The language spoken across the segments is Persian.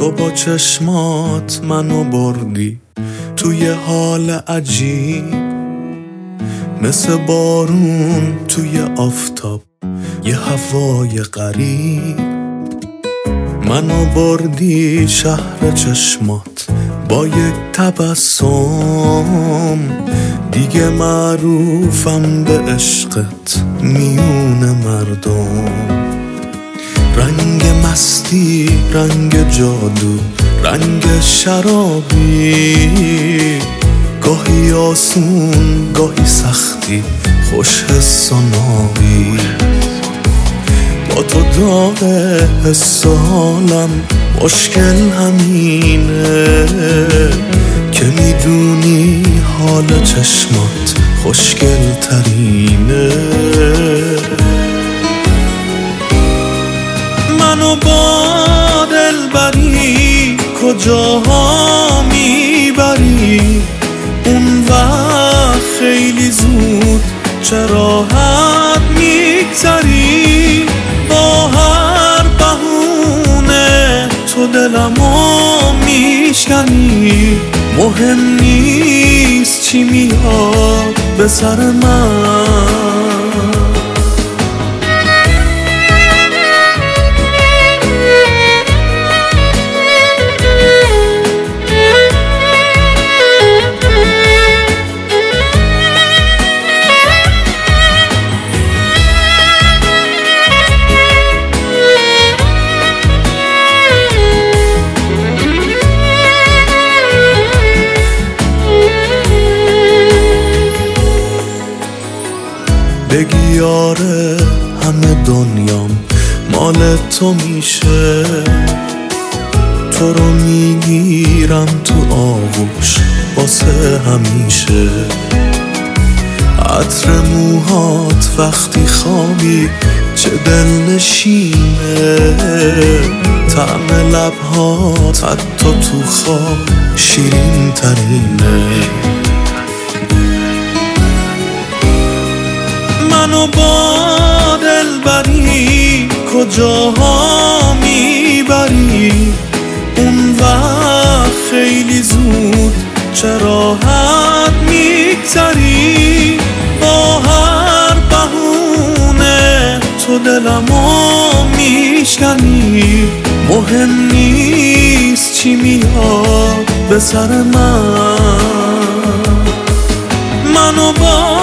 تو با چشمات منو بردی توی حال عجیب، مثل بارون توی آفتاب، یه هوای غریب. منو بردی شهر چشمات با یک تبسم، دیگه معروفم به عشقت میون مردم. رنگ مستی، رنگ جادو، رنگ شرابی، گاهی آسون گاهی سختی، خوش حس و نابی. با تو داغ حس و حالم مشکل همینه که میدونی حال چشمات خوشگل ترینه. منو با دلبری کجاها میبری؟ اون وقت خیلی زود چرا حد میگذری؟ با هر بهونه تو دلمو میشکنی. مهم نیست چی میاد به سر من، بگی آره همه دنیام مال تو میشه، تو رو میگیرم تو آغوش واسه همیشه. عطر موهات وقتی خوابی چه دلنشینه، طعم لبهات حتی تو خواب شیرین ترینه. منو با دلبری کجاها میبری؟ اون وقت خیلی زود چرا حد میگذری؟ با هر بهونه تو دلمو میشکنی. مهم نیست چی میاد به سر من، منو با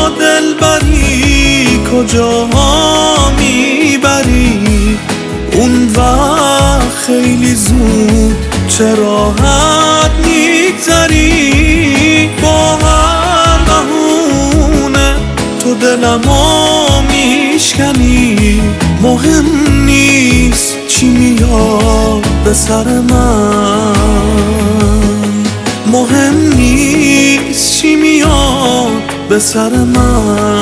دلبری کجاها میبری؟ اون وقت خیلی زود چرا حد میگذری؟ با هر بهونه تو دلمو میشکنی. مهم نیست چی میاد به سر من، مهم نیست چی میاد به سر من.